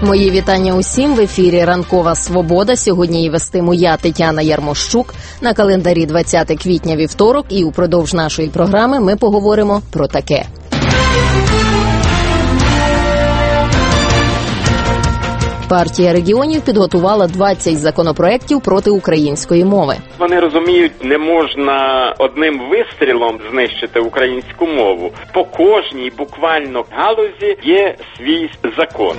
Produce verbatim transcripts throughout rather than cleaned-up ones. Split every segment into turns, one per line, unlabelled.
Мої вітання усім. В ефірі «Ранкова Свобода». Сьогодні її вестиму я, Тетяна Ярмощук. На календарі двадцяте квітня, вівторок. І упродовж нашої програми ми поговоримо про таке. Партія регіонів підготувала двадцять законопроєктів проти української мови.
Вони розуміють, не можна одним вистрілом знищити українську мову. По кожній буквально галузі є свій закон.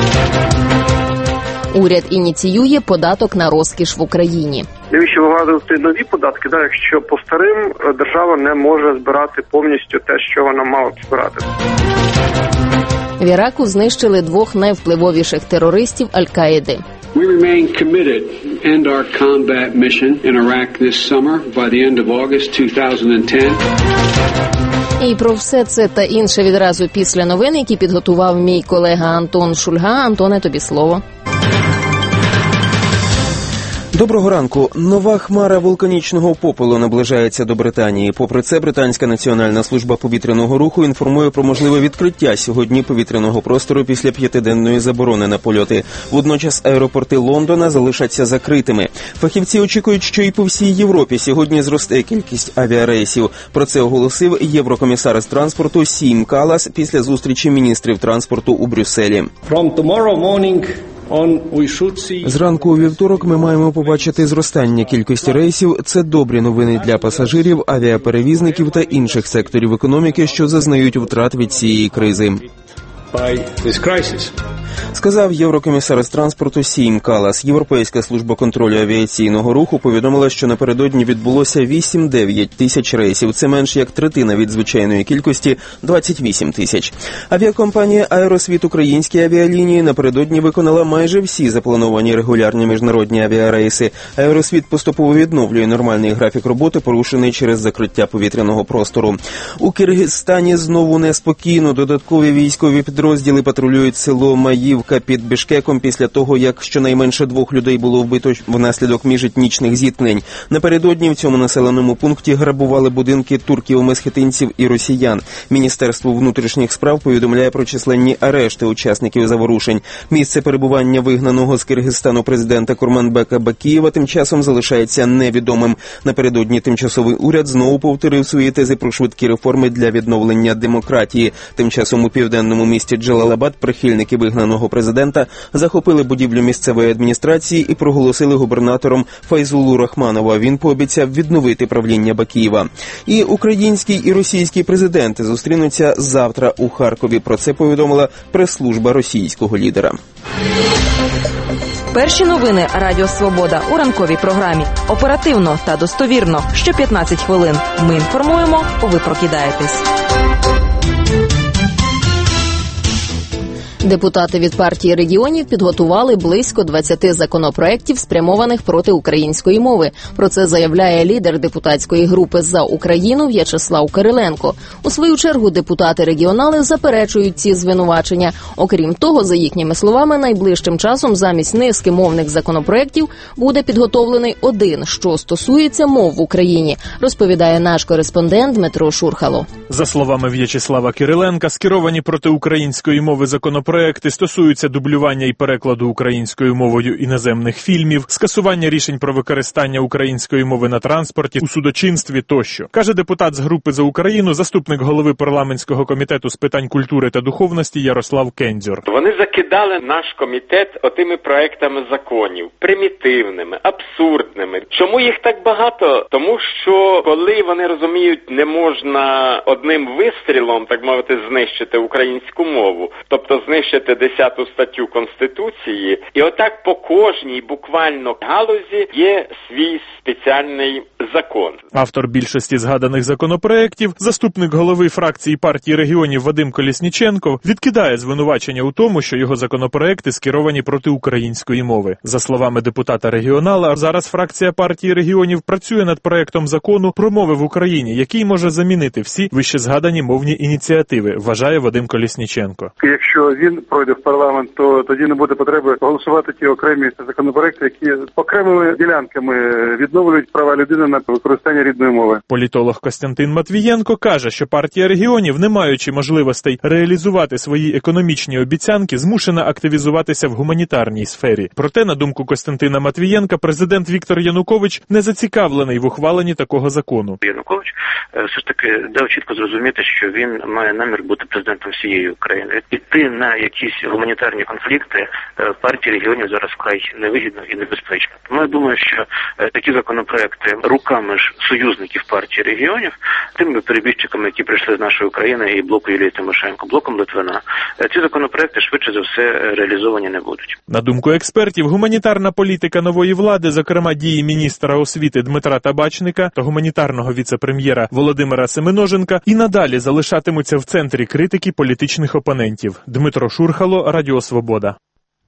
Уряд ініціює податок на розкіш в Україні.
Навіщо вигадувати нові податки, да, якщо по старим держава не може збирати повністю те, що вона мала б збирати?
В Іраку знищили двох найвпливовіших терористів Аль-Каїди.
We remain committed to end our combat mission in Iraq this summer by the end of August twenty ten.
І про все це та інше відразу після новин, які підготував мій колега Антон Шульга. Антоне, тобі слово.
Доброго ранку. Нова хмара вулканічного попелу наближається до Британії. Попри це, Британська національна служба повітряного руху інформує про можливе відкриття сьогодні повітряного простору після п'ятиденної заборони на польоти. Водночас аеропорти Лондона залишаться закритими. Фахівці очікують, що і по всій Європі сьогодні зросте кількість авіарейсів. Про це оголосив єврокомісар з транспорту Сім Калас після зустрічі міністрів транспорту у Брюсселі.
From tomorrow morning
Зранку у вівторок ми маємо побачити зростання кількості рейсів. Це добрі новини для пасажирів, авіаперевізників та інших секторів економіки, що зазнають втрат від цієї кризи. Сказав єврокомісар з транспорту Сім Калас. Європейська служба контролю авіаційного руху повідомила, що напередодні відбулося вісім-дев'ять тисяч рейсів. Це менш як третина від звичайної кількості – двадцять вісім тисяч. Авіакомпанія «Аеросвіт» українські авіалінії напередодні виконала майже всі заплановані регулярні міжнародні авіарейси. «Аеросвіт» поступово відновлює нормальний графік роботи, порушений через закриття повітряного простору. У Киргизстані знову неспокійно. Додаткові військові підрозділи патрулюють село Маївка під Бішкеком після того, як щонайменше двох людей було вбито внаслідок міжетнічних зіткнень. Напередодні в цьому населеному пункті грабували будинки турків-месхетинців і росіян. Міністерство внутрішніх справ повідомляє про численні арешти учасників заворушень. Місце перебування вигнаного з Киргизстану президента Курманбека Бакієва тим часом залишається невідомим. Напередодні тимчасовий уряд знову повторив свої тези про швидкі реформи для відновлення демократії. Тим часом у південному місті Джалалабад прихильники вигнаного президента захопили будівлю місцевої адміністрації і проголосили губернатором Файзулу Рахманова. Він пообіцяв відновити правління Бакієва. І український і російський президенти зустрінуться завтра у Харкові. Про це повідомила прес-служба російського лідера.
Перші новини Радіо Свобода у ранковій програмі. Оперативно та достовірно. Що п'ятнадцять хвилин. Ми інформуємо, ви прокидаєтесь.
Депутати від партії регіонів підготували близько двадцяти законопроєктів, спрямованих проти української мови. Про це заявляє лідер депутатської групи «За Україну» В'ячеслав Кириленко. У свою чергу депутати-регіонали заперечують ці звинувачення. Окрім того, за їхніми словами, найближчим часом замість низки мовних законопроєктів буде підготовлений один, що стосується мов в Україні, розповідає наш кореспондент Дмитро Шурхало.
За словами В'ячеслава Кириленка, скеровані проти української мови законопроєкти Проекти стосуються дублювання і перекладу українською мовою іноземних фільмів, скасування рішень про використання української мови на транспорті, у судочинстві тощо. Каже депутат з групи «За Україну», заступник голови парламентського комітету з питань культури та духовності Ярослав Кендзюр.
Вони закидали наш комітет отими проектами законів, примітивними, абсурдними. Чому їх так багато? Тому що коли вони розуміють, не можна одним вистрілом, так мовити, знищити українську мову, тобто знищити десяту статтю Конституції, і отак по кожній буквально галузі є свій спеціальний закон.
Автор більшості згаданих законопроєктів, заступник голови фракції партії регіонів Вадим Колєсніченко, відкидає звинувачення у тому, що його законопроєкти скеровані проти української мови. За словами депутата-регіонала, зараз фракція партії регіонів працює над проєктом закону про мови в Україні, який може замінити всі вище згадані мовні ініціативи, вважає Вадим Колєсніченко.
Якщо він
він пройде в парламент, то тоді не буде потреби голосувати ті окремі законопроекти, які окремими ділянками відновлюють права людини на використання рідної мови.
Політолог Костянтин Матвієнко каже, що партія регіонів, не маючи можливостей реалізувати свої економічні обіцянки, змушена активізуватися в гуманітарній сфері. Проте, на думку Костянтина Матвієнка, президент Віктор Янукович не зацікавлений в ухваленні такого закону.
Янукович все ж таки дав чітко зрозуміти, що він має намір бути президентом всієї України. Піти на якісь гуманітарні конфлікти партії регіонів зараз вкрай невигідно і небезпечно. Тому я думаю, що такі законопроекти руками ж союзників партії регіонів, тими перебіжчиками, які прийшли з нашої України і блоку Юлії Тимошенко, блоком Литвина, ці законопроекти швидше за все реалізовані не будуть.
На думку експертів, гуманітарна політика нової влади, зокрема дії міністра освіти Дмитра Табачника та гуманітарного віце-прем'єра Володимира Семеноженка, і надалі залишатимуться в центрі критики політичних опонентів. Дмитро Шурхало, Радіо Свобода.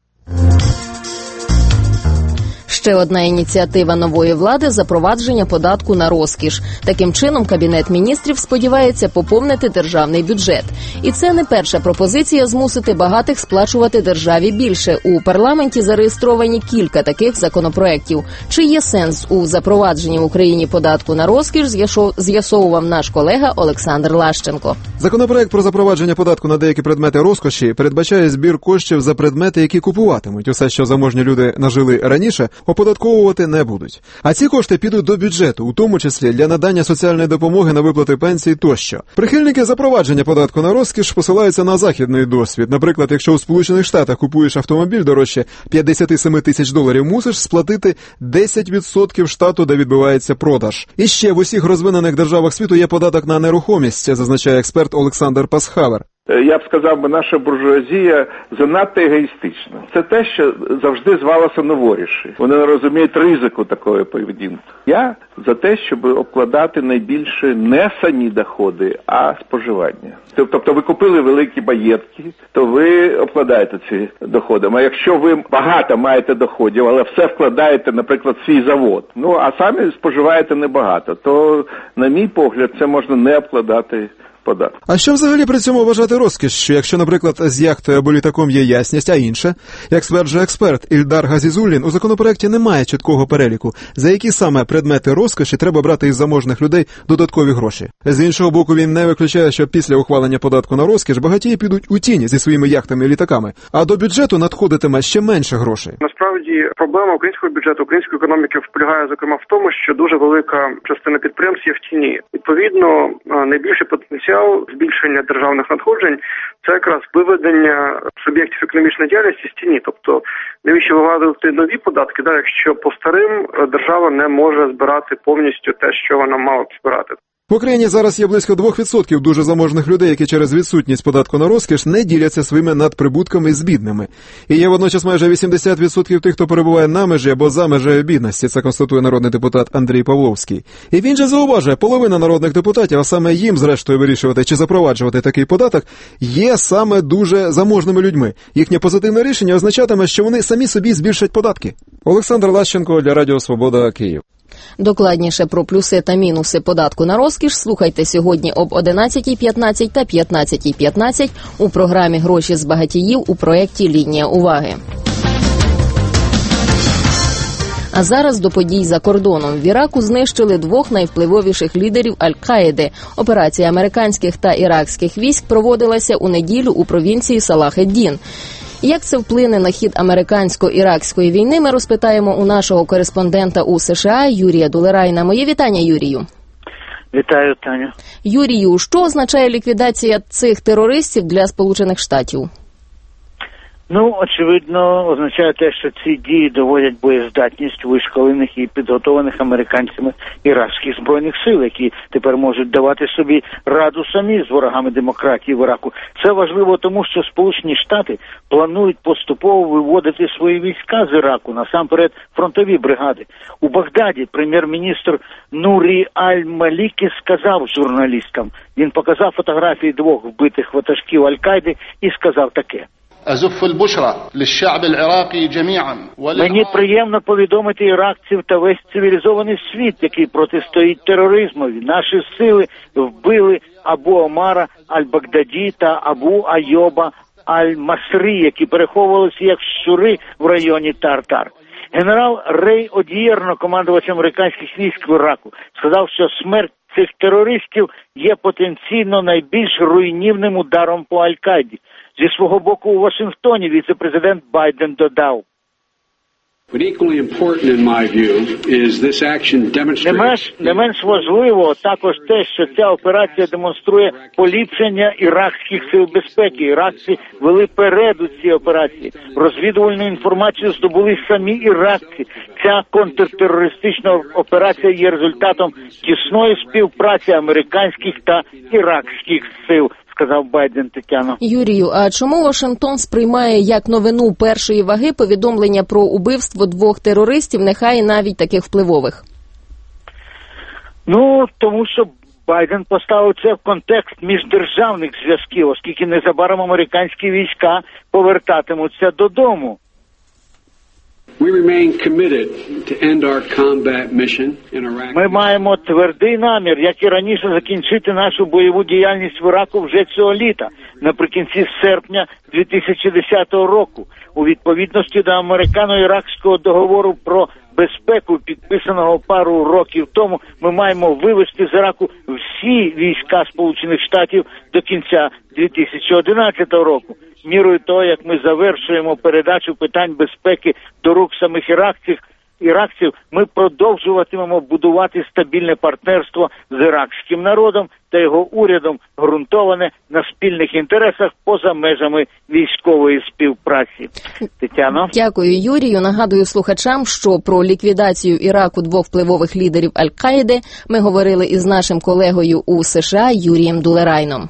Ще одна ініціатива нової влади – запровадження податку на розкіш. Таким чином, Кабінет міністрів сподівається поповнити державний бюджет. І це не перша пропозиція змусити багатих сплачувати державі більше. У парламенті зареєстровані кілька таких законопроєктів. Чи є сенс у запровадженні в Україні податку на розкіш, з'ясовував наш колега Олександр Лащенко.
Законопроект про запровадження податку на деякі предмети розкоші передбачає збір коштів за предмети, які купуватимуть. Усе, що заможні люди нажили раніше, оподатковувати не будуть. А ці кошти підуть до бюджету, у тому числі для надання соціальної допомоги на виплати пенсій тощо. Прихильники запровадження податку на розкіш посилаються на західний досвід. Наприклад, якщо у Сполучених Штатах купуєш автомобіль дорожче п'ятдесят сім тисяч доларів, мусиш сплатити десять відсотків штату, де відбувається продаж. І ще в усіх розвинених державах світу є податок на нерухомість, зазначає експерт Олександр Пасхавер.
Я б сказав, би, наша буржуазія занадто егоїстична. Це те, що завжди звалося новоріші. Вони не розуміють ризику такої поведінки. Я за те, щоб обкладати найбільше не самі доходи, а споживання. Тобто ви купили великі маєтки, то ви обкладаєте ці доходи. А якщо ви багато маєте доходів, але все вкладаєте, наприклад, в свій завод, ну а самі споживаєте небагато, то, на мій погляд, це можна не обкладати податок.
А що взагалі при цьому вважати розкішшю, якщо, наприклад, з яхтою або літаком є ясність, а інше? Як стверджує експерт Ільдар Газізуллін, у законопроекті немає чіткого переліку, за які саме предмети розкоші треба брати із заможних людей додаткові гроші. З іншого боку, він не виключає, що після ухвалення податку на розкіш багатії підуть у тінь зі своїми яхтами і літаками, а до бюджету надходитиме ще менше грошей.
Насправді, проблема українського бюджету, української економіки полягає, зокрема, в тому, що дуже велика частина підприємств є в тіні. Відповідно, найбільший потенціал збільшення державних надходжень – це якраз виведення суб'єктів економічної діяльності з тіні. Тобто, навіщо виводити нові податки, да, якщо по старим держава не може збирати повністю те, що вона мала б збирати.
В Україні зараз є близько двох відсотків дуже заможних людей, які через відсутність податку на розкіш не діляться своїми надприбутками з бідними. І є водночас майже вісімдесят відсотків тих, хто перебуває на межі або за межею бідності, це констатує народний депутат Андрій Павловський. І він же зауважує, половина народних депутатів, а саме їм зрештою вирішувати чи запроваджувати такий податок, є саме дуже заможними людьми. Їхнє позитивне рішення означатиме, що вони самі собі збільшать податки. Олександр Лащенко для Радіо Свобода, Київ.
Докладніше про плюси та мінуси податку на розкіш слухайте сьогодні об одинадцятій п'ятнадцять та п'ятнадцятій п'ятнадцять у програмі «Гроші з багатіїв» у проєкті «Лінія уваги». А зараз до подій за кордоном. В Іраку знищили двох найвпливовіших лідерів Аль-Каїди. Операція американських та іракських військ проводилася у неділю у провінції Салах-ед-Дін. Як це вплине на хід американсько-іракської війни, ми розпитаємо у нашого кореспондента у США Юрія Дулерайна. Моє вітання, Юрію.
Вітаю, Таню.
Юрію, що означає ліквідація цих терористів для Сполучених Штатів?
Ну, очевидно, означає те, що ці дії доводять боєздатність вишколених і підготованих американцями іракських збройних сил, які тепер можуть давати собі раду самі з ворогами демократії в Іраку. Це важливо тому, що Сполучені Штати планують поступово виводити свої війська з Іраку, насамперед фронтові бригади. У Багдаді прем'єр-міністр Нурі Аль-Малікі сказав журналістам, він показав фотографії двох вбитих ватажків Аль-Каїди і сказав таке. Мені приємно повідомити іракців та весь цивілізований світ, який протистоїть тероризмові. Наші сили вбили Абу Омара Аль-Багдаді та Абу Айоба Аль-Масрі, які переховувалися як щури в районі Тартар. Генерал Рей Одієрно, командувач американських військ в Іраку, сказав, що смерть цих терористів є потенційно найбільш руйнівним ударом по Аль-Каїді. Зі свого боку у Вашингтоні віце-президент Байден додав:
But equally important, in my view, is this action demonstrates...
Не менш, не менш важливо також те, що ця операція демонструє поліпшення іракських сил безпеки. Іракці вели перед у цій операції. Розвідувальну інформацію здобули самі іракці. Ця контртерористична операція є результатом тісної співпраці американських та іракських сил, сказав Байден. Тетяно.
Юрію, а чому Вашингтон сприймає як новину першої ваги повідомлення про убивство двох терористів, нехай навіть таких впливових?
Ну, тому що Байден поставив це в контекст міждержавних зв'язків, оскільки незабаром американські війська повертатимуться додому.
We remain committed to end our combat mission in Iraq.
Ми маємо твердий намір, як і раніше, закінчити нашу бойову діяльність в Іраку вже цього літа, наприкінці серпня дві тисячі десятого року. У відповідності до американо-іракського договору про безпеку, підписаного пару років тому, ми маємо вивести з Іраку всі війська Сполучених Штатів до кінця дві тисячі одинадцятого року. Мірою того, як ми завершуємо передачу питань безпеки до рук самих іракців, іракців, ми продовжуватимемо будувати стабільне партнерство з іракським народом та його урядом, ґрунтоване на спільних інтересах поза межами військової співпраці. Тетяно.
Дякую, Юрію. Нагадую слухачам, що про ліквідацію Іраку двох впливових лідерів Аль-Каїди ми говорили із нашим колегою у США Юрієм Дулерайном.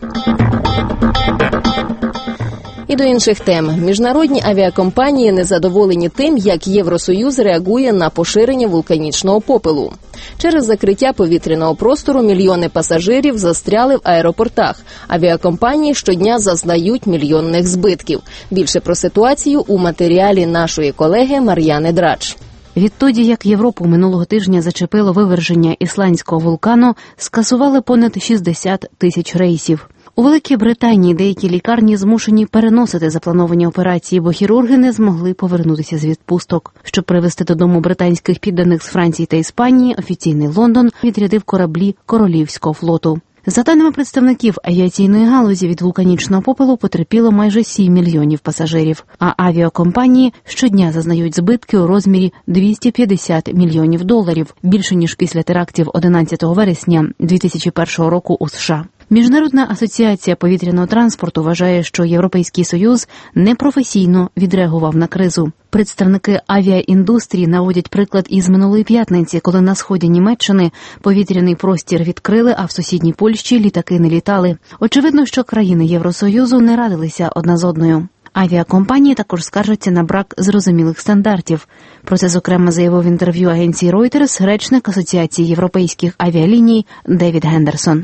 І до інших тем. Міжнародні авіакомпанії незадоволені тим, як Євросоюз реагує на поширення вулканічного попелу. Через закриття повітряного простору мільйони пасажирів застряли в аеропортах. Авіакомпанії щодня зазнають мільйонних збитків. Більше про ситуацію у матеріалі нашої колеги Мар'яни Драч.
Відтоді, як Європу минулого тижня зачепило виверження ісландського вулкану, скасували понад шістдесят тисяч рейсів. У Великій Британії деякі лікарні змушені переносити заплановані операції, бо хірурги не змогли повернутися з відпусток. Щоб привезти додому британських підданих з Франції та Іспанії, офіційний Лондон відрядив кораблі Королівського флоту. За даними представників авіаційної галузі, від вулканічного попелу потерпіло майже сім мільйонів пасажирів, а авіакомпанії щодня зазнають збитки у розмірі двісті п'ятдесят мільйонів доларів, більше ніж після терактів одинадцятого вересня дві тисячі першого року у США. Міжнародна асоціація повітряного транспорту вважає, що Європейський Союз непрофесійно відреагував на кризу. Представники авіаіндустрії наводять приклад із минулої п'ятниці, коли на сході Німеччини повітряний простір відкрили, а в сусідній Польщі літаки не літали. Очевидно, що країни Євросоюзу не радилися одна з одною. Авіакомпанії також скаржаться на брак зрозумілих стандартів. Про це, зокрема, заявив в інтерв'ю агенції Reuters речник Асоціації європейських авіаліній Девід Гендерсон.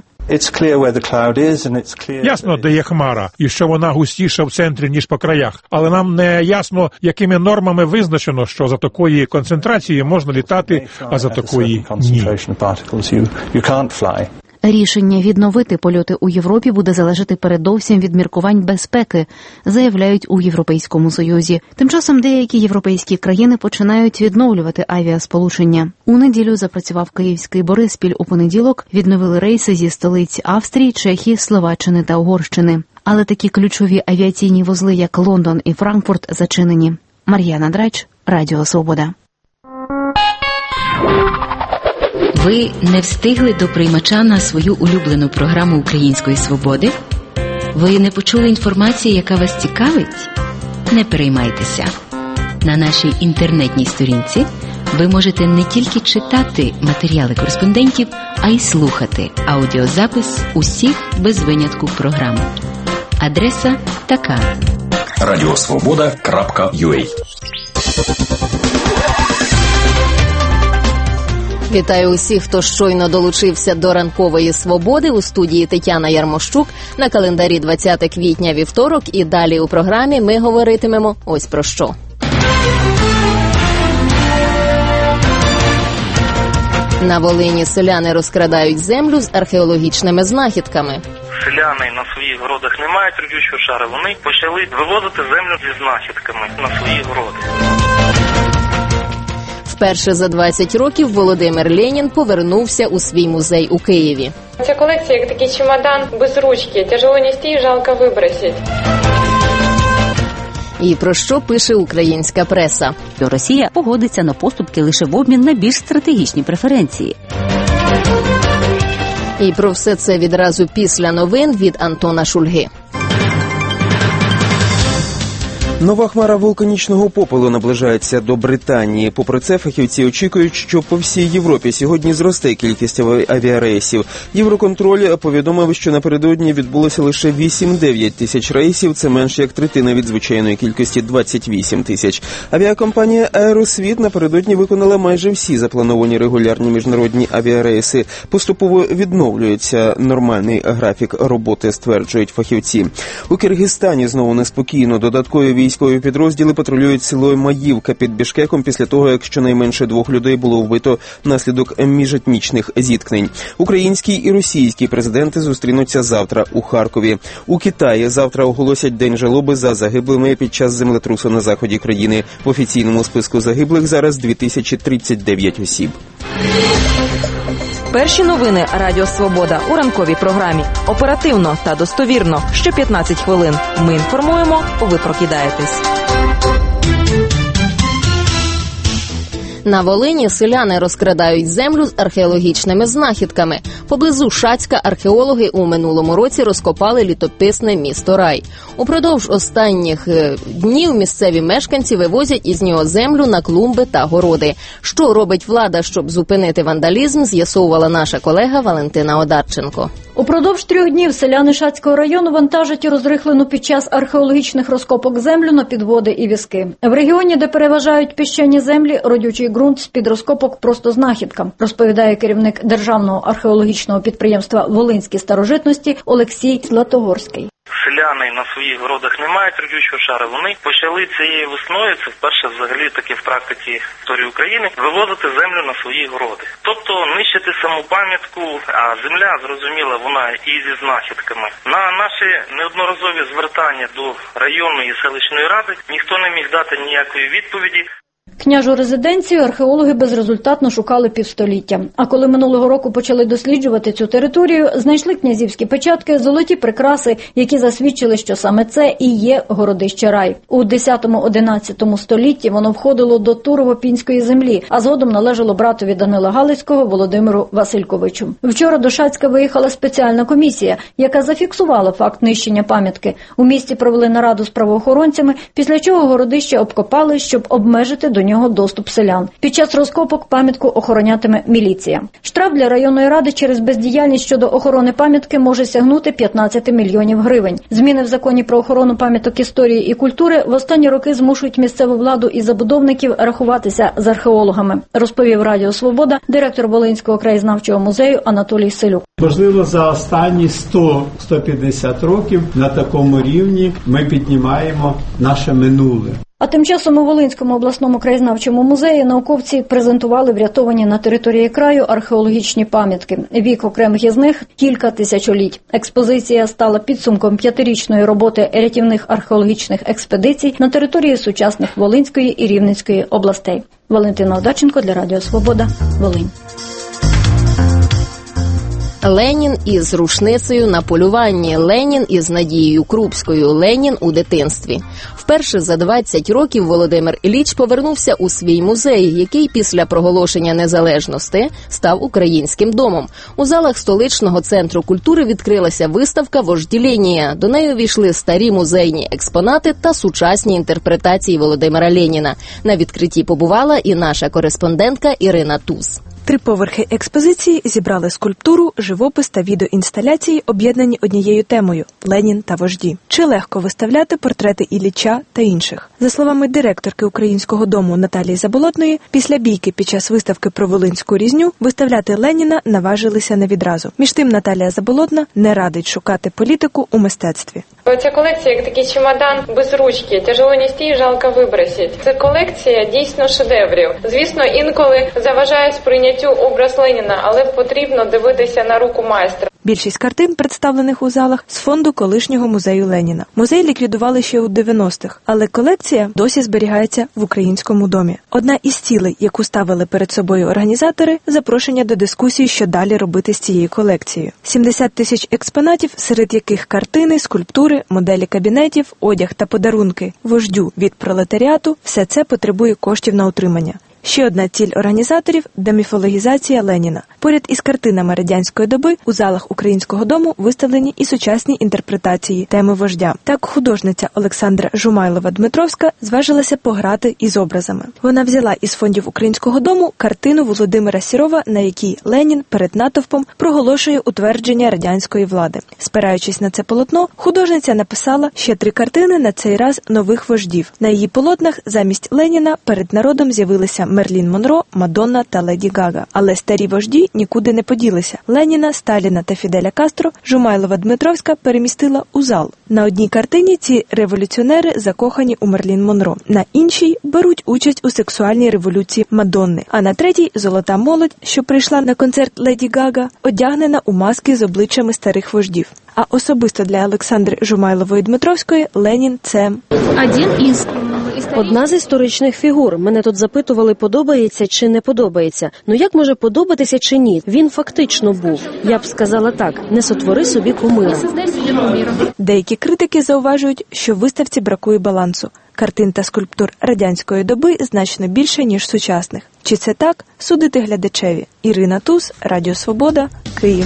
Ясно, де є хмара, і що вона густіша в центрі, ніж по краях. Але нам не ясно, якими нормами визначено, що за такої концентрації можна літати, а за такої – ні.
Рішення відновити польоти у Європі буде залежати передовсім від міркувань безпеки, заявляють у Європейському Союзі. Тим часом деякі європейські країни починають відновлювати авіасполучення. У неділю запрацював київський Бориспіль, у понеділок відновили рейси зі столиць Австрії, Чехії, Словаччини та Угорщини. Але такі ключові авіаційні вузли, як Лондон і Франкфурт, зачинені. Мар'яна Драч, Радіо Свобода.
Ви не встигли до приймача на свою улюблену програму Української Свободи? Ви не почули інформації, яка вас цікавить? Не переймайтеся. На нашій інтернетній сторінці ви можете не тільки читати матеріали кореспондентів, а й слухати аудіозапис усіх без винятку програм. Адреса така:
радіосвобода крапка ю а.
Вітаю усіх, хто щойно долучився до ранкової свободи. У студії Тетяна Ярмощук. На календарі двадцяте квітня, вівторок. І далі у програмі ми говоритимемо ось про що. На Волині селяни розкрадають землю з археологічними знахідками.
Селяни на своїх городах не мають родючого шару, вони почали вивозити землю зі знахідками на свої городи.
Вперше за двадцять років Володимир Ленін повернувся у свій музей у Києві.
Ця колекція як такий чемодан без ручки, тяжело нести і жалко вибросити.
І про що пише українська преса?
Росія погодиться на поступки лише в обмін на більш стратегічні преференції.
І про все це відразу після новин від Антона Шульги.
Нова хмара вулканічного попелу наближається до Британії. Попри це, фахівці очікують, що по всій Європі сьогодні зросте кількість авіарейсів. Євроконтроль повідомив, що напередодні відбулося лише вісім-дев'ять тисяч рейсів, це менше як третина від звичайної кількості двадцять вісім тисяч. Авіакомпанія «Аеросвіт» напередодні виконала майже всі заплановані регулярні міжнародні авіарейси. Поступово відновлюється нормальний графік роботи, стверджують фахівці. У Киргизстані знову неспокійно. Додаткові військові Військові підрозділи патрулюють село Маївка під Бішкеком після того, як щонайменше двох людей було вбито внаслідок міжетнічних зіткнень. Український і російський президенти зустрінуться завтра у Харкові. У Китаї завтра оголосять день жалоби за загиблими під час землетрусу на заході країни. В офіційному списку загиблих зараз дві тисячі тридцять дев'ять осіб.
Перші новини Радіо Свобода у ранковій програмі. Оперативно та достовірно. Що п'ятнадцять хвилин. Ми інформуємо, ви прокидаєтесь.
На Волині селяни розкрадають землю з археологічними знахідками. Поблизу Шацька археологи у минулому році розкопали літописне місто Рай. Упродовж останніх днів місцеві мешканці вивозять із нього землю на клумби та городи. Що робить влада, щоб зупинити вандалізм, з'ясовувала наша колега Валентина Одарченко.
Упродовж трьох днів селяни Шацького району вантажать розрихлену під час археологічних розкопок землю на підводи і візки. В регіоні, де переважають піщані землі, родючий ґрунт з-під розкопок просто знахідка, розповідає керівник Державного археологічного підприємства «Волинські старожитності» Олексій Златогорський.
Селяни на своїх городах не мають родючого шару. Вони почали цією весною, це вперше взагалі таки в практиці історії України, вивозити землю на свої городи. Тобто нищити саму пам'ятку, а земля, зрозуміло, вона і зі знахідками. На наші неодноразові звертання до районної і селищної ради ніхто не міг дати ніякої відповіді.
Княжу резиденцію археологи безрезультатно шукали півстоліття. А коли минулого року почали досліджувати цю територію, знайшли князівські печатки, золоті прикраси, які засвідчили, що саме це і є городище Рай. У десятому-одинадцятому столітті воно входило до Турово-Пінської землі, а згодом належало братові Данила Галицького Володимиру Васильковичу. Вчора до Шацька виїхала спеціальна комісія, яка зафіксувала факт нищення пам'ятки. У місті провели нараду з правоохоронцями, після чого городище обкопали, щоб обмежити до нього доступ селян. Під час розкопок пам'ятку охоронятиме міліція. Штраф для районної ради через бездіяльність щодо охорони пам'ятки може сягнути п'ятнадцять мільйонів гривень. Зміни в законі про охорону пам'яток історії і культури в останні роки змушують місцеву владу і забудовників рахуватися з археологами, розповів Радіо Свобода директор Волинського краєзнавчого музею Анатолій Селюк.
Можливо, за останні сто - сто п'ятдесят років на такому рівні ми піднімаємо наше минуле.
А тим часом у Волинському обласному краєзнавчому музеї науковці презентували врятовані на території краю археологічні пам'ятки. Вік окремих із них – кілька тисячоліть. Експозиція стала підсумком п'ятирічної роботи рятівних археологічних експедицій на території сучасних Волинської і Рівненської областей. Валентина Одарченко для Радіо Свобода, Волинь.
Ленін із рушницею на полюванні, Ленін із Надією Крупською, Ленін у дитинстві. Вперше за двадцять років Володимир Ілліч повернувся у свій музей, який після проголошення незалежності став українським домом. У залах столичного центру культури відкрилася виставка «Вожділєнія». До неї увійшли старі музейні експонати та сучасні інтерпретації Володимира Леніна. На відкритті побувала і наша кореспондентка Ірина Туз.
Три поверхи експозиції зібрали скульптуру, живопис та відеоінсталяції, об'єднані однією темою – Ленін та вожді. Чи легко виставляти портрети Ілліча та інших? За словами директорки Українського дому Наталії Заболотної, після бійки під час виставки про Волинську різню виставляти Леніна наважилися не відразу. Між тим Наталія Заболотна не радить шукати політику у мистецтві.
Ця колекція, як такий чемодан без ручки, тяжело нести і жалко вибросити. Це колекція дійсно шедеврів. Звісно, інколи заважає сприйняттю образ Леніна, але потрібно дивитися на руку майстра.
Більшість картин, представлених у залах, з фонду колишнього музею Леніна. Музей ліквідували ще у дев'яностих, але колекція досі зберігається в Українському домі. Одна із цілей, яку ставили перед собою організатори – запрошення до дискусії, що далі робити з цією колекцією. сімдесят тисяч експонатів, серед яких картини, скульптури, моделі кабінетів, одяг та подарунки вождю від пролетаріату – все це потребує коштів на утримання. Ще одна ціль організаторів – деміфологізація Леніна. Поряд із картинами радянської доби у залах Українського дому виставлені і сучасні інтерпретації теми вождя. Так художниця Олександра Жумайлова-Дмитровська зважилася пограти із образами. Вона взяла із фондів Українського дому картину Володимира Сірова, на якій Ленін перед натовпом проголошує утвердження радянської влади. Спираючись на це полотно, художниця написала ще три картини, на цей раз нових вождів. На її полотнах замість Леніна перед народом з'явилися Мерлін Монро, Мадонна та Леді Гага. Але старі вожді нікуди не поділися. Леніна, Сталіна та Фіделя Кастро Жумайлова-Дмитровська перемістила у зал. На одній картині ці революціонери закохані у Мерлін Монро. На іншій беруть участь у сексуальній революції Мадонни. А на третій золота молодь, що прийшла на концерт Леді Гага, одягнена у маски з обличчями старих вождів. А особисто для Олександри Жумайлової-Дмитровської Ленін – це
один із одна з історичних фігур. Мене тут запитували, подобається чи не подобається. Ну як може подобатися чи ні? Він фактично був. Я б сказала так, не сотвори собі кумира.
Деякі критики зауважують, що в виставці бракує балансу. Картин та скульптур радянської доби значно більше, ніж сучасних. Чи це так? Судити глядачеві. Ірина Туз, Радіо Свобода, Київ.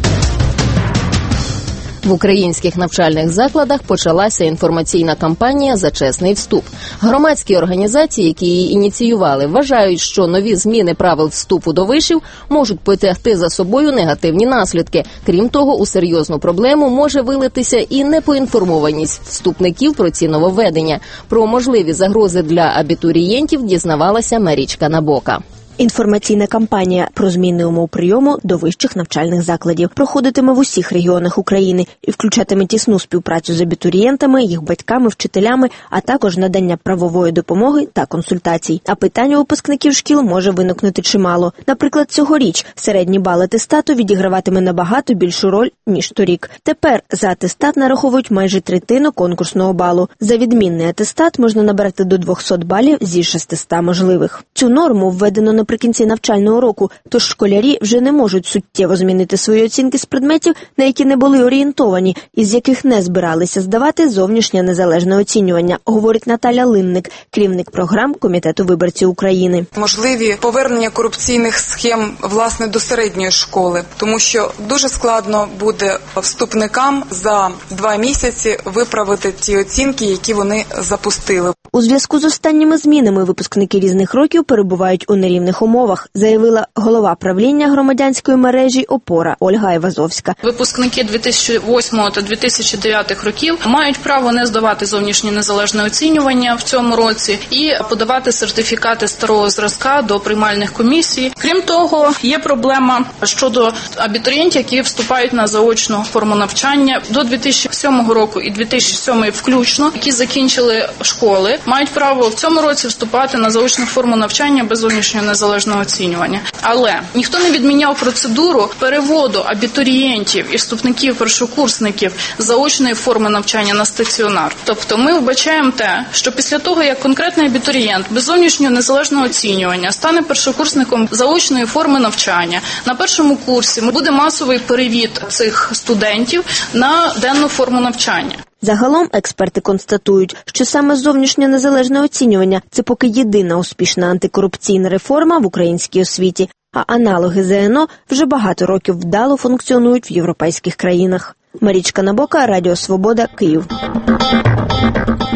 В українських навчальних закладах почалася інформаційна кампанія «За чесний вступ». Громадські організації, які її ініціювали, вважають, що нові зміни правил вступу до вишів можуть потягти за собою негативні наслідки. Крім того, у серйозну проблему може вилитися і непоінформованість вступників про ці нововведення. Про можливі загрози для абітурієнтів дізнавалася Марічка Набока.
Інформаційна кампанія про зміни умов прийому до вищих навчальних закладів проходитиме в усіх регіонах України і включатиме тісну співпрацю з абітурієнтами, їх батьками, вчителями, а також надання правової допомоги та консультацій. А питань у випускників шкіл може виникнути чимало. Наприклад, цьогоріч середній бал атестату відіграватиме набагато більшу роль, ніж торік. Тепер за атестат нараховують майже третину конкурсного балу. За відмінний атестат можна набрати до двісті балів зі шестисот можливих. Цю норму введено наприкінці навчального року, тож школярі вже не можуть суттєво змінити свої оцінки з предметів, на які не були орієнтовані, і з яких не збиралися здавати зовнішнє незалежне оцінювання, говорить Наталя Линник, керівник програм Комітету виборців України.
Можливі повернення корупційних схем, власне, до середньої школи, тому що дуже складно буде вступникам за два місяці виправити ті оцінки, які вони запустили.
У зв'язку з останніми змінами випускники різних років перебувають у нерівних умовах, заявила голова правління громадянської мережі «Опора» Ольга Айвазовська.
Випускники дві тисячі восьмого та дві тисячі дев'ятого років мають право не здавати зовнішнє незалежне оцінювання в цьому році і подавати сертифікати старого зразка до приймальних комісій. Крім того, є проблема щодо абітурієнтів, які вступають на заочну форму навчання до дві тисячі сьомого року і дві тисячі сьомого включно, які закінчили школи, мають право в цьому році вступати на заочну форму навчання без зовнішнього незалежного оцінювання. Але ніхто не відміняв процедуру переводу абітурієнтів і вступників першокурсників з заочної форми навчання на стаціонар. Тобто ми вбачаємо те, що після того, як конкретний абітурієнт без зовнішнього незалежного оцінювання стане першокурсником заочної форми навчання, на першому курсі буде масовий перевід цих студентів на денну форму навчання.
Загалом експерти констатують, що саме зовнішнє незалежне оцінювання – це поки єдина успішна антикорупційна реформа в українській освіті, а аналоги зе ен о вже багато років вдало функціонують в європейських країнах. Марічка Набока, Радіо Свобода, Київ.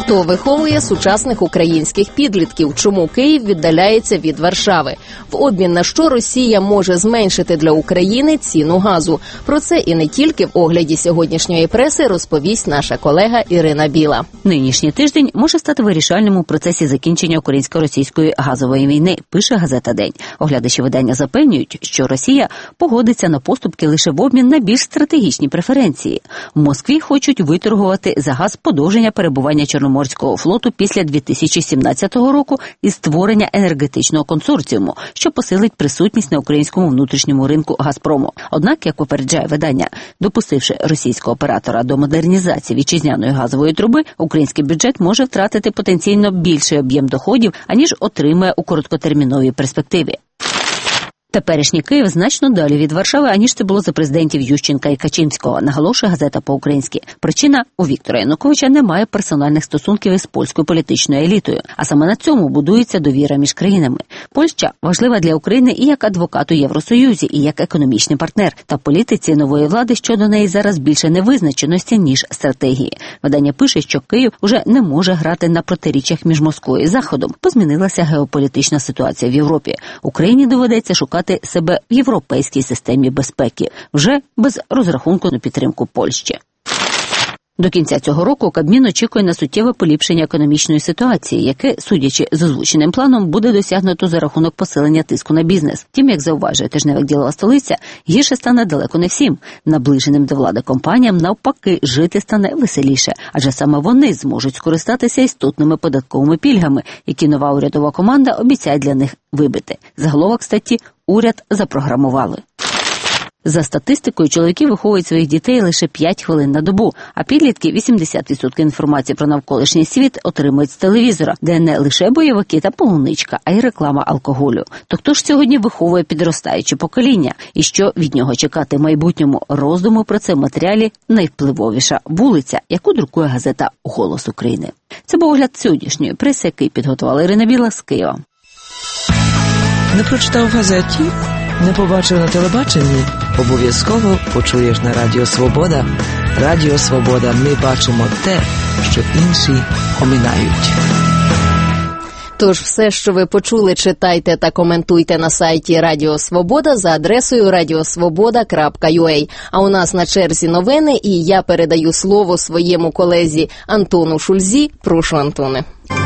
Хто виховує сучасних українських підлітків? Чому Київ віддаляється від Варшави? В обмін на що Росія може зменшити для України ціну газу? Про це і не тільки в огляді сьогоднішньої преси розповість наша колега Ірина Біла.
Нинішній тиждень може стати вирішальним у процесі закінчення українсько-російської газової війни, пише газета «День». Оглядачі видання запевнюють, що Росія погодиться на поступки лише в обмін на більш стратегічні преференції. В Москві хочуть виторгувати за газ подовження перебування Чорноморського флоту після дві тисячі сімнадцятого року і створення енергетичного консорціуму, що посилить присутність на українському внутрішньому ринку «Газпрому». Однак, як попереджає видання, допустивши російського оператора до модернізації вітчизняної газової труби, український бюджет може втратити потенційно більший об'єм доходів, аніж отримає у короткотерміновій перспективі. Теперішній Київ значно далі від Варшави, аніж це було за президентів Ющенка і Качинського, наголошує газета по-українськи. Причина – у Віктора Януковича немає персональних стосунків із польською політичною елітою, а саме на цьому будується довіра між країнами. Польща важлива для України і як адвокат у Євросоюзі, і як економічний партнер. Та в політиці нової влади щодо неї зараз більше невизначеності, ніж стратегії. Видання пише, що Київ уже не може грати на протиріччях між Москвою і Заходом, бо змінилася геополітична ситуація в Європі. Україні доведеться шукати себе в європейській системі безпеки, вже без розрахунку на підтримку Польщі. До кінця цього року Кабмін очікує на суттєве поліпшення економічної ситуації, яке, судячи з озвученим планом, буде досягнуто за рахунок посилення тиску на бізнес. Втім, як зауважує тижневик «Ділова столиця», гірше стане далеко не всім. Наближеним до влади компаніям, навпаки, жити стане веселіше, адже саме вони зможуть скористатися істотними податковими пільгами, які нова урядова команда обіцяє для них вибити. Заголовок статті «Уряд запрограмували». За статистикою, чоловіки виховують своїх дітей лише п'ять хвилин на добу, а підлітки – вісімдесят відсотків інформації про навколишній світ отримують з телевізора, де не лише бойовики та полуничка, а й реклама алкоголю. То хто ж сьогодні виховує підростаюче покоління? І що від нього чекати в майбутньому? Роздуму про це в матеріалі «Найвпливовіша вулиця», яку друкує газета «Голос України». Це був огляд сьогоднішньої преси, який підготувала Ірина Біла з Києва.
Не прочитав в газеті? Не побачив на телебаченні? Обов'язково почуєш на Радіо Свобода. Радіо Свобода. Ми бачимо те, що інші оминають.
Тож все, що ви почули, читайте та коментуйте на сайті Радіо Свобода за адресою радіосвобода крапка ю а. А у нас на черзі новини, і я передаю слово своєму колезі Антону Шульзі. Прошу, Антоне.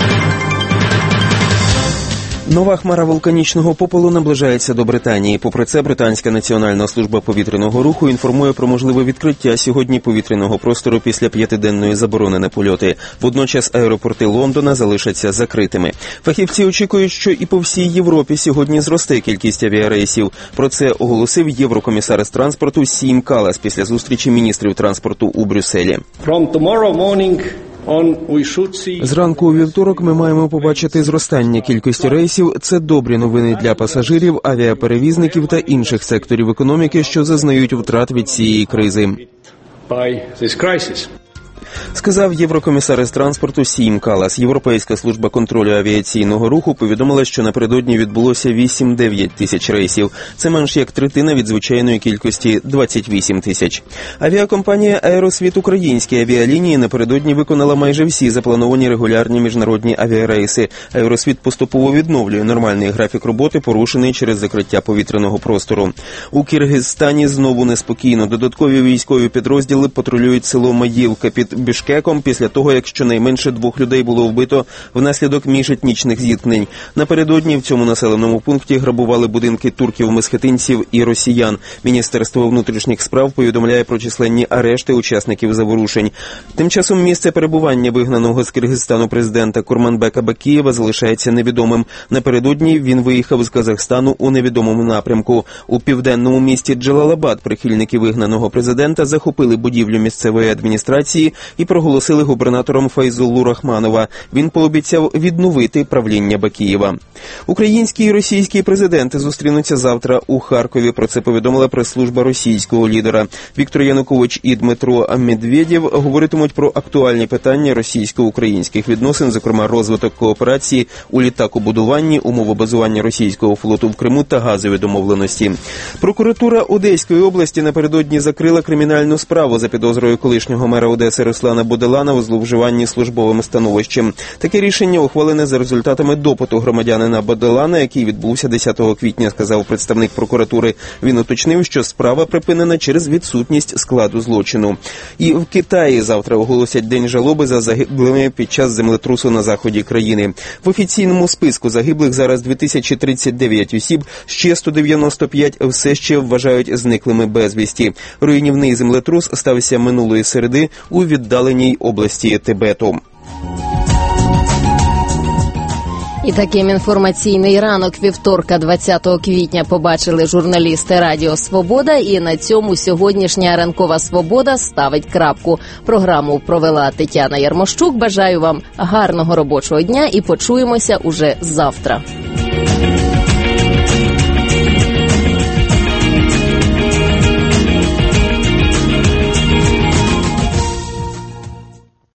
Нова хмара вулканічного попелу наближається до Британії. Попри це, Британська національна служба повітряного руху інформує про можливе відкриття сьогодні повітряного простору після п'ятиденної заборони на польоти. Водночас аеропорти Лондона залишаться закритими. Фахівці очікують, що і по всій Європі сьогодні зросте кількість авіарейсів. Про це оголосив єврокомісар з транспорту Сім Калас після зустрічі міністрів транспорту у Брюсселі.
From tomorrow morning
Зранку у вівторок ми маємо побачити зростання кількості рейсів. Це добрі новини для пасажирів, авіаперевізників та інших секторів економіки, що зазнають втрат від цієї кризи. Сказав єврокомісар з транспорту Сім Калас. Європейська служба контролю авіаційного руху повідомила, що напередодні відбулося вісім-дев'ять тисяч рейсів. Це менш як третина від звичайної кількості – двадцять вісім тисяч. Авіакомпанія «Аеросвіт» українські авіалінії напередодні виконала майже всі заплановані регулярні міжнародні авіарейси. «Аеросвіт» поступово відновлює нормальний графік роботи, порушений через закриття повітряного простору. У Киргизстані знову неспокійно. Додаткові військові підрозділи патрулюють село Маївка під Бішкеком після того, як щонайменше двох людей було вбито внаслідок міжетнічних зіткнень. Напередодні в цьому населеному пункті грабували будинки турків-месхетинців і росіян. Міністерство внутрішніх справ повідомляє про численні арешти учасників заворушень. Тим часом місце перебування вигнаного з Киргизстану президента Курманбека Бакієва залишається невідомим. Напередодні він виїхав з Казахстану у невідомому напрямку. У південному місті Джалалабад прихильники вигнаного президента захопили будівлю місцевої адміністрації і проголосили губернатором Файзуллу Рахманова. Він пообіцяв відновити правління Бакієва. Українські і російські президенти зустрінуться завтра у Харкові. Про це повідомила прес-служба російського лідера. Віктор Янукович і Дмитро Медведєв говоритимуть про актуальні питання російсько-українських відносин, зокрема розвиток кооперації у літакобудуванні, умови базування російського флоту в Криму та газові домовленості. Прокуратура Одеської області напередодні закрила кримінальну справу за підозрою колишнього мера Одеси Руслана Руслана Буделана у зловживанні службовим становищем. Таке рішення ухвалене за результатами допиту громадянина Буделана, який відбувся десятого квітня, сказав представник прокуратури. Він уточнив, що справа припинена через відсутність складу злочину. І в Китаї завтра оголосять день жалоби за загиблими під час землетрусу на заході країни. В офіційному списку загиблих зараз дві тисячі тридцять дев'ять осіб, ще сто дев'яносто п'ять все ще вважають зниклими безвісті. Руйнівний землетрус стався минулої середи у віддаленій області Тибету.
І таким інформаційний ранок вівторка двадцятого квітня побачили журналісти Радіо Свобода. І на цьому сьогоднішня ранкова свобода ставить крапку. Програму провела Тетяна Ярмощук. Бажаю вам гарного робочого дня і почуємося уже завтра.